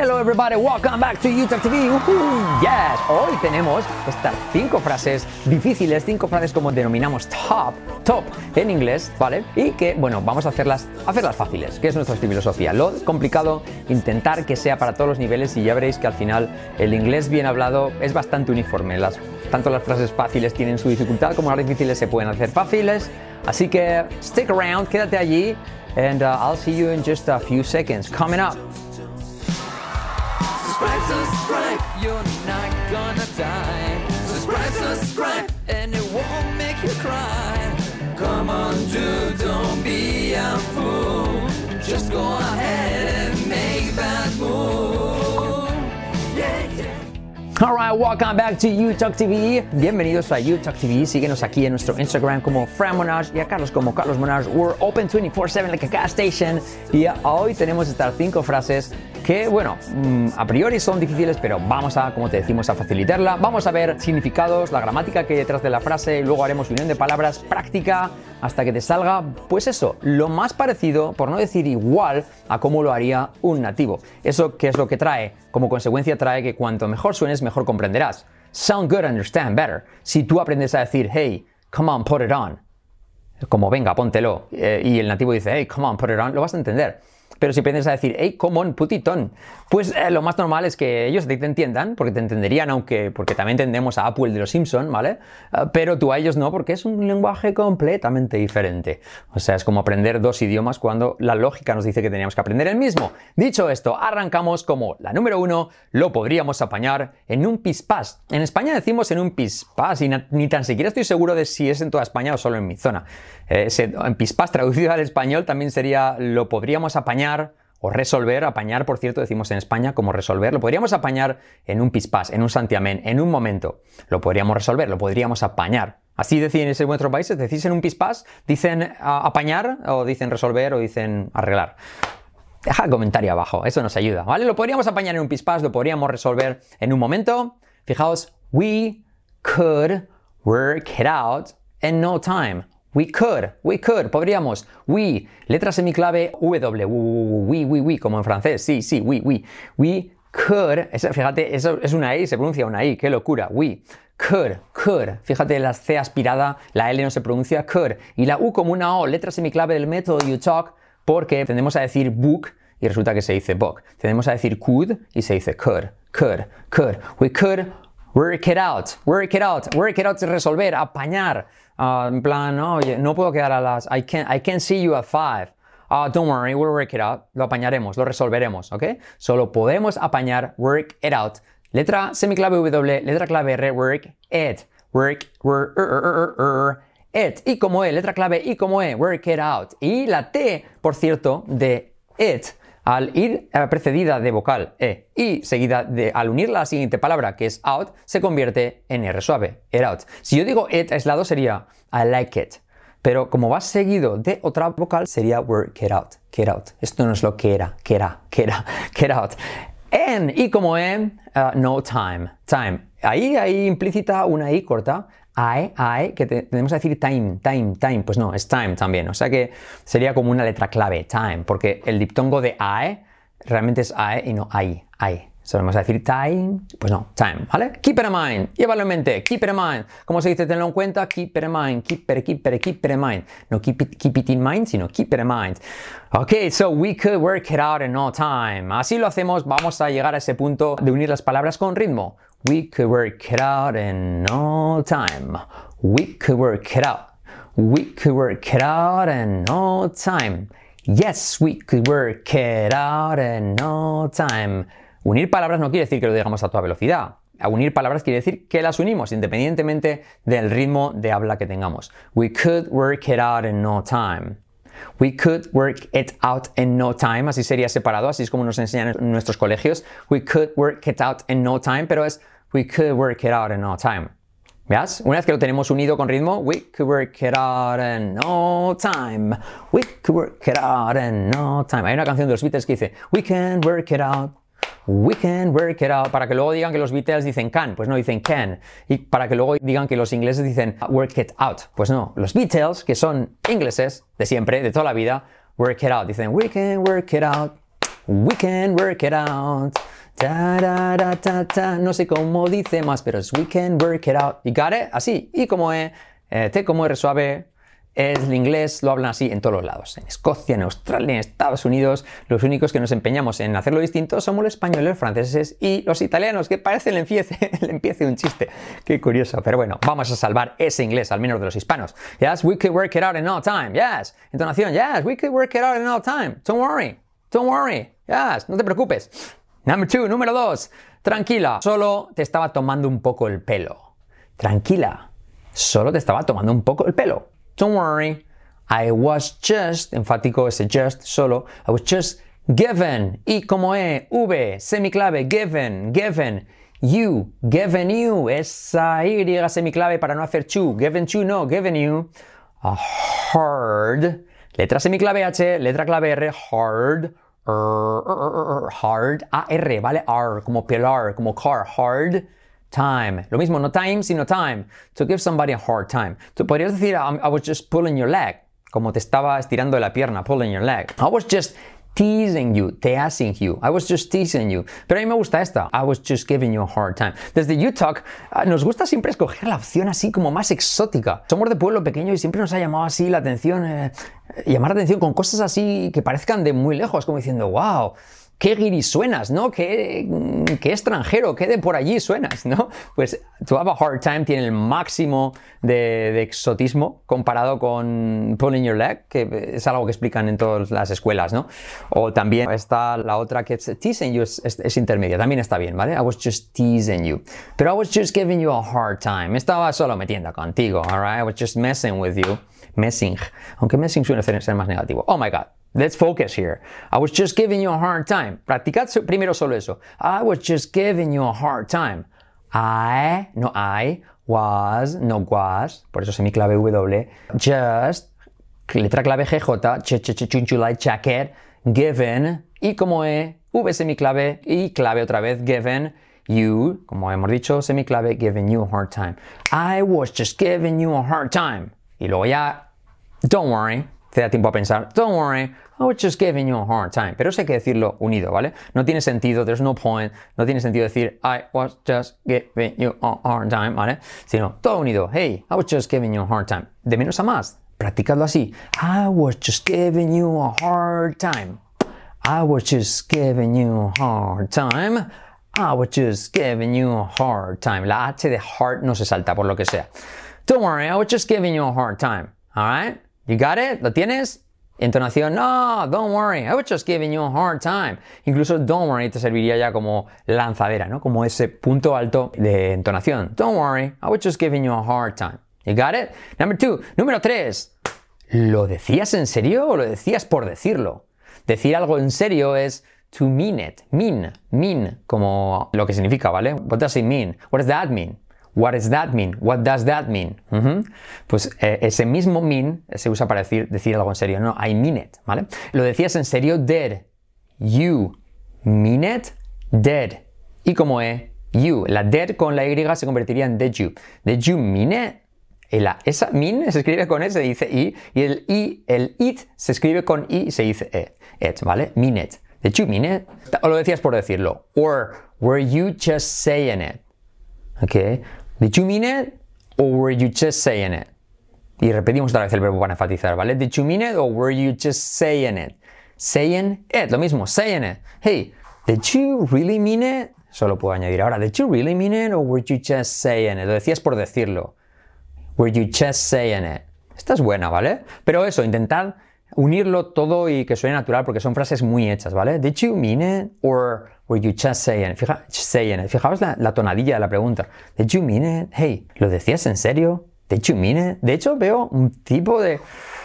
Hello everybody, welcome back to YouTube TV. Yes, hoy tenemos estas 5 frases difíciles, 5 frases como denominamos top en inglés, ¿vale? Y que, bueno, vamos a hacerlas fáciles, que es nuestra filosofía. Lo complicado, intentar que sea para todos los niveles y ya veréis que al final el inglés bien hablado es bastante uniforme. Tanto las frases fáciles tienen su dificultad como las difíciles se pueden hacer fáciles. Así que stick around, quédate allí, and I'll see you in just a few seconds. Coming up. Subscribe, you're not gonna die. Subscribe, and it won't make you cry. Come on, dude, don't be a fool. Just go ahead and make that move. Yeah, yeah. Alright, welcome back to YouTube TV. Bienvenidos a YouTube TV. Síguenos aquí en nuestro Instagram como Fran Monage y a Carlos como Carlos Monage. We're open 24/7 like a gas station. Y hoy tenemos estas 5 frases que, bueno, a priori son difíciles, pero vamos a, como te decimos, a facilitarla. Vamos a ver significados, la gramática que hay detrás de la frase y luego haremos unión de palabras práctica hasta que te salga, pues eso, lo más parecido, por no decir igual, a cómo lo haría un nativo. ¿Eso qué es lo que trae? Como consecuencia trae que cuanto mejor suenes, mejor comprenderás. Sound good, understand better. Si tú aprendes a decir, hey, come on, put it on, como venga, póntelo, y el nativo dice, hey, come on, put it on, lo vas a entender. Pero si aprendes a decir, hey, come on, put it on, pues lo más normal es que ellos te entiendan, porque te entenderían, porque también entendemos a Apple de los Simpson, ¿vale? Pero tú a ellos no, porque es un lenguaje completamente diferente. O sea, es como aprender 2 idiomas cuando la lógica nos dice que teníamos que aprender el mismo. Dicho esto, arrancamos como la número 1, lo podríamos apañar en un pispás. En España decimos en un pispás y ni tan siquiera estoy seguro de si es en toda España o solo en mi zona. En pispás traducido al español también sería lo podríamos apañar o resolver. Apañar, por cierto, decimos en España como resolver. Lo podríamos apañar en un pispás, en un santiamén, en un momento. Lo podríamos resolver, lo podríamos apañar. Así decís en vuestros países, decís en un pispás, dicen apañar o dicen resolver o dicen arreglar. Deja el comentario abajo, eso nos ayuda, ¿vale? Lo podríamos apañar en un pispás, lo podríamos resolver en un momento. Fijaos, we could work it out in no time. We could, podríamos. We, letra semiclave W, we, como en francés, sí, we. We could, fíjate, eso es una I, se pronuncia una I, qué locura. We could, fíjate la C aspirada, la L no se pronuncia, could. Y la U como una O, letra semiclave del método you talk, porque tendemos a decir book y resulta que se dice book. Tendemos a decir could y se dice could. We could work it out es resolver, apañar. En plan, oye, no puedo quedar a las... I can't see you at 5. Don't worry, we'll work it out. Lo apañaremos, lo resolveremos, ¿ok? Solo podemos apañar, work it out. Letra semiclave W, letra clave R, work it. It. Y como E, letra clave I como E, work it out. Y la T, por cierto, de it, al ir precedida de vocal E y seguida al unirla a la siguiente palabra que es out, se convierte en R suave, it out. Si yo digo it aislado sería I like it, pero como va seguido de otra vocal sería work it out, get out. Esto no es lo que era, get out. En y como E, no time. Ahí implícita una I corta. Que tenemos que decir time, pues no, es time también, o sea que sería como una letra clave, time, porque el diptongo de ae realmente es ae y no ai. Solemos decir time, pues no, time, ¿vale? Keep it in mind, llévalo en mente, keep it in mind. ¿Cómo se dice? Tenlo en cuenta, keep it in mind, keep it in mind. No keep it in mind, sino keep it in mind. Ok, so we could work it out in no time. Así lo hacemos, vamos a llegar a ese punto de unir las palabras con ritmo. We could work it out in no time. We could work it out. We could work it out in no time. Yes, we could work it out in no time. Unir palabras no quiere decir que lo digamos a toda velocidad. Unir palabras quiere decir que las unimos independientemente del ritmo de habla que tengamos. We could work it out in no time. We could work it out in no time. Así sería separado, así es como nos enseñan en nuestros colegios. We could work it out in no time, pero es we could work it out in no time. ¿Veas? Una vez que lo tenemos unido con ritmo, we could work it out in no time. We could work it out in no time. Hay una canción de los Beatles que dice we can work it out. We can work it out. Para que luego digan que los Beatles dicen can, pues no, dicen can. Y para que luego digan que los ingleses dicen work it out, pues no. Los Beatles, que son ingleses de siempre, de toda la vida, work it out. Dicen we can work it out. We can work it out. Ta. No sé cómo dice más, pero es we can work it out. You got it? Así. Y como T como R suave. El inglés lo hablan así en todos los lados. En Escocia, en Australia, en Estados Unidos. Los únicos que nos empeñamos en hacerlo distinto somos los españoles, los franceses y los italianos, que parece le empiece un chiste. Qué curioso. Pero bueno, vamos a salvar ese inglés, al menos de los hispanos. Yes, we could work it out in no time. Yes. Entonación. Yes, we could work it out in no time. Don't worry. Don't worry. Yes, no te preocupes. Número 2. Tranquila. Solo te estaba tomando un poco el pelo. Tranquila. Solo te estaba tomando un poco el pelo. Don't worry, I was just, enfático ese just, solo, I was just given, I como V, semiclave, given, you, esa Y semiclave para no hacer chu, given you, a hard, letra semiclave H, letra clave R, hard, hard, A-R, ¿vale? R, como pelar, como car, hard, time. Lo mismo, no time, sino time. To give somebody a hard time. Tú podrías decir, I was just pulling your leg. Como te estaba estirando la pierna, pulling your leg. I was just teasing you, teasing you. I was just teasing you. Pero a mí me gusta esta. I was just giving you a hard time. Desde UTalk nos gusta siempre escoger la opción así como más exótica. Somos de pueblo pequeño y siempre nos ha llamado así la atención, llamar la atención con cosas así que parezcan de muy lejos, como diciendo, wow, qué guiri suenas, ¿no? Qué extranjero, qué de por allí suenas, ¿no? Pues To Have a Hard Time tiene el máximo de exotismo comparado con Pulling Your Leg, que es algo que explican en todas las escuelas, ¿no? O también está la otra que es Teasing You, es intermedia, también está bien, ¿vale? I was just teasing you. Pero I was just giving you a hard time. Estaba solo metiendo contigo, alright? I was just messing with you. Messing. Aunque messing suele ser más negativo. Oh my God. Let's focus here. I was just giving you a hard time. Practicad primero solo eso. I was just giving you a hard time. I, no I, was, no was, por eso semiclave W, just, letra clave GJ, chunchulai, jacket, given, y como V semiclave, y clave otra vez, given, you, como hemos dicho, semiclave, giving you a hard time. I was just giving you a hard time. Y luego ya, don't worry. Te da tiempo a pensar, don't worry, I was just giving you a hard time. Pero eso hay que decirlo unido, ¿vale? No tiene sentido, there's no point, no tiene sentido decir, I was just giving you a hard time, ¿vale? Sino, todo unido, hey, I was just giving you a hard time. De menos a más, practicadlo así. I was just giving you a hard time. I was just giving you a hard time. I was just giving you a hard time. La H de hard no se salta, por lo que sea. Don't worry, I was just giving you a hard time, alright? You got it? ¿Lo tienes? Entonación, no, don't worry, I was just giving you a hard time. Incluso don't worry te serviría ya como lanzadera, ¿no? Como ese punto alto de entonación. Don't worry, I was just giving you a hard time. You got it? Número 3. ¿Lo decías en serio o lo decías por decirlo? Decir algo en serio es to mean it. Mean, como lo que significa, ¿vale? What does it mean? What does that mean? What does that mean? What does that mean? Pues ese mismo mean se usa para decir algo en serio. No, I mean it, ¿vale? Lo decías en serio, did you mean it? Did. Y como you, la did con la Y se convertiría en did you. Did you mean it? Esa mean se escribe con E, se dice I, y el it se escribe con I y se dice it, ¿vale? Mean it. Did you mean it? O lo decías por decirlo. Or were you just saying it? Okay. Did you mean it or were you just saying it? Y repetimos otra vez el verbo para enfatizar, ¿vale? Did you mean it or were you just saying it? Saying it, lo mismo, saying it. Hey, did you really mean it? Solo puedo añadir ahora, did you really mean it or were you just saying it? Lo decías por decirlo. Were you just saying it? Esta es buena, ¿vale? Pero eso, intentad unirlo todo y que suene natural porque son frases muy hechas, ¿vale? Did you mean it or were you just saying it? Fijaos la tonadilla de la pregunta. Did you mean it? Hey, ¿lo decías en serio? Did you mean it? De hecho, veo un tipo de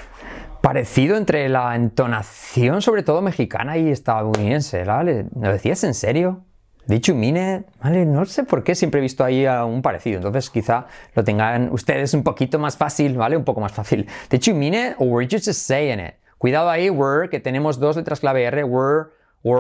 parecido entre la entonación, sobre todo mexicana y estadounidense, ¿vale? ¿Lo decías en serio? Did you mean it? Vale, no sé por qué siempre he visto ahí un parecido. Entonces quizá lo tengan ustedes un poquito más fácil, ¿vale? Un poco más fácil. Did you mean it or were you just saying it? Cuidado ahí, were, que tenemos dos letras clave R, were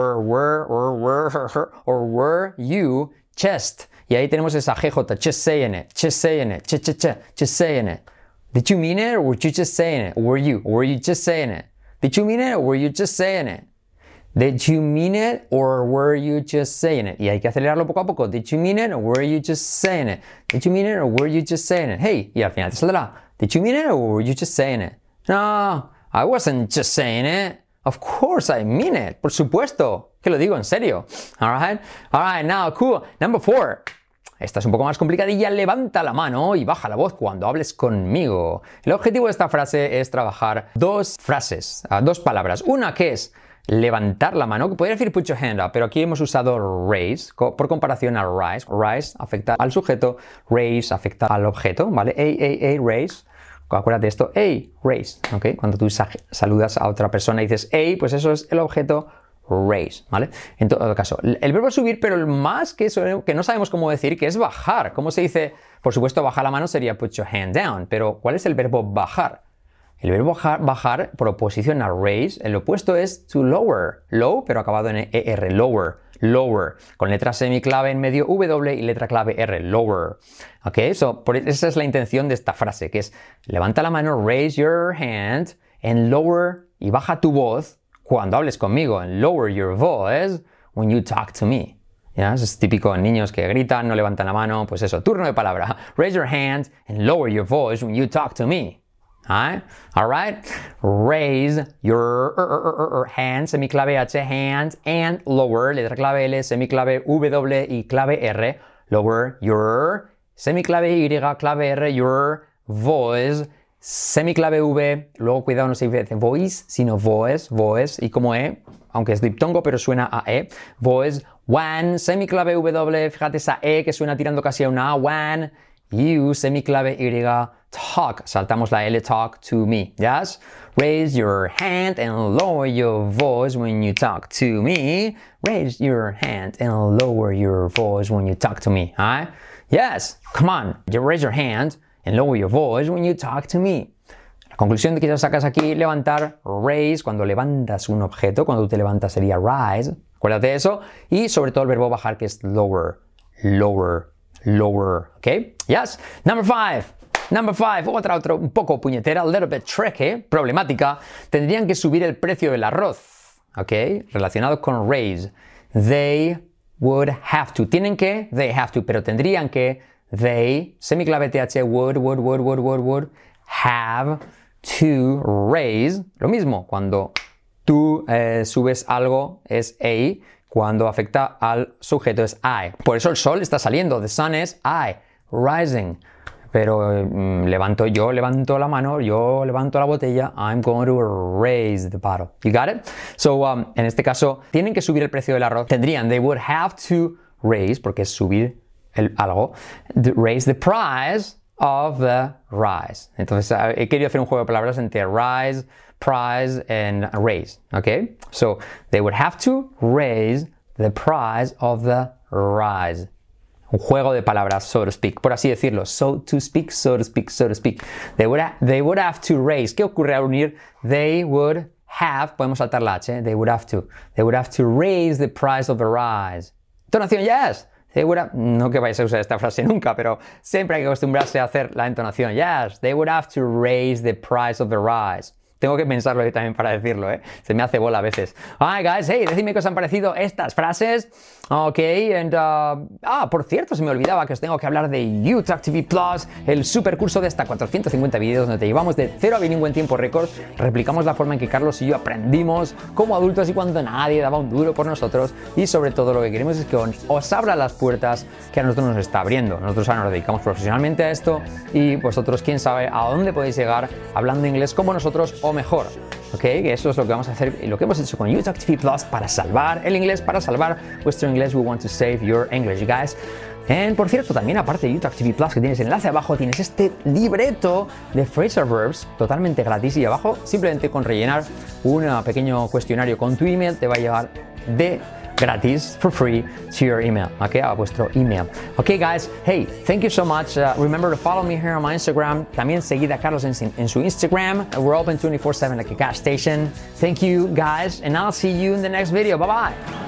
you just. Y ahí tenemos esa GJ, just saying it, just saying it, just saying it. Did you mean it or were you just saying it? Were you just saying it? Did you mean it or were you just saying it? Did you mean it or were you just saying it? Y hay que acelerarlo poco a poco. Did you mean it or were you just saying it? Did you mean it or were you just saying it? Hey, y al final te saldrá. Did you mean it or were you just saying it? No, I wasn't just saying it. Of course I mean it. Por supuesto que lo digo en serio. All right, now, cool. Number 4. Esta es un poco más complicadilla. Levanta la mano y baja la voz cuando hables conmigo. El objetivo de esta frase es trabajar dos palabras. Una que es levantar la mano, que podría decir put your hand up, pero aquí hemos usado raise, por comparación a rise. Rise afecta al sujeto, raise afecta al objeto, ¿vale? Raise. Acuérdate de esto, raise, ¿ok? Cuando tú saludas a otra persona y dices pues eso es el objeto raise, ¿vale? En todo caso, el verbo subir, pero el más que eso, que no sabemos cómo decir, que es bajar. ¿Cómo se dice? Por supuesto, bajar la mano sería put your hand down, pero ¿cuál es el verbo bajar? El verbo bajar, por oposición a raise, el opuesto es to lower. Low, pero acabado en ER, lower. Con letra semiclave en medio W y letra clave R, lower. ¿Ok? Esa es la intención de esta frase, que es levanta la mano, raise your hand, and lower, y baja tu voz cuando hables conmigo. And lower your voice when you talk to me. ¿Ya? Eso es típico en niños que gritan, no levantan la mano. Pues eso, turno de palabra. Raise your hand and lower your voice when you talk to me. All right? Raise your hand, semiclave H, hand, and lower, letra clave L, semiclave W y clave R. Lower your, semiclave Y, clave R, your voice, semiclave V. Luego, cuidado, no se dice voice, sino voice, y como aunque es diptongo, pero suena a voice, when, semiclave W, fíjate esa que suena tirando casi a una A, when. You, semiclave Y, talk. Saltamos la L, talk to me. Yes? Raise your hand and lower your voice when you talk to me. Raise your hand and lower your voice when you talk to me. Yes? Come on. You raise your hand and lower your voice when you talk to me. La conclusión de que ya sacas aquí, levantar, raise, cuando levantas un objeto, cuando tú te levantas sería rise. Acuérdate de eso. Y sobre todo el verbo bajar, que es lower. Okay? Yes? Number 5, otra un poco puñetera, a little bit tricky, problemática. Tendrían que subir el precio del arroz, ¿ok? Relacionado con raise. They would have to. Tienen que, they have to, pero tendrían que, they, semiclave TH, would, have to raise. Lo mismo, cuando tú subes algo es a, cuando afecta al sujeto es I. Por eso el sol está saliendo. The sun is I, rising. Pero levanto la mano, yo levanto la botella. I'm going to raise the bottle. You got it? So, en este caso, tienen que subir el precio del arroz. They would have to raise, porque es subir algo, raise the price of the rice. Entonces, he querido hacer un juego de palabras entre rise, price and raise. Okay? So, they would have to raise the price of the rice. Un juego de palabras, so to speak, por así decirlo. So to speak. They would have to raise. ¿Qué ocurre al unir? They would have, podemos saltar la H, they would have to raise the price of the rice. Entonación, yes. They would have, no que vais a usar esta frase nunca, pero siempre hay que acostumbrarse a hacer la entonación. Yes, they would have to raise the price of the rice. Tengo que pensarlo también para decirlo, Se me hace bola a veces. Alright, guys, hey, decidme qué os han parecido estas frases. Ok, por cierto, se me olvidaba que os tengo que hablar de UTalk TV Plus, el super curso de hasta 450 vídeos donde te llevamos de 0 a bilingüe en tiempo récord. Replicamos la forma en que Carlos y yo aprendimos como adultos y cuando nadie daba un duro por nosotros. Y sobre todo lo que queremos es que os abra las puertas que a nosotros nos está abriendo. Nosotros ahora nos dedicamos profesionalmente a esto y vosotros, quién sabe a dónde podéis llegar hablando inglés como nosotros o mejor. ¿Ok? Eso es lo que vamos a hacer y lo que hemos hecho con UTalk TV Plus para salvar el inglés, para salvar vuestro inglés. We want to save your English, you guys. Por cierto, también aparte de UTalk TV Plus, que tienes enlace abajo, tienes este libreto de phrasal verbs totalmente gratis y abajo, simplemente con rellenar un pequeño cuestionario con tu email, te va a llevar de gratis, for free, to your email, okay, a vuestro email. Okay, guys, hey, thank you so much. Remember to follow me here on my Instagram. También seguid a Carlos en su Instagram. We're open 24/7 like a gas station. Thank you, guys, and I'll see you in the next video. Bye-bye.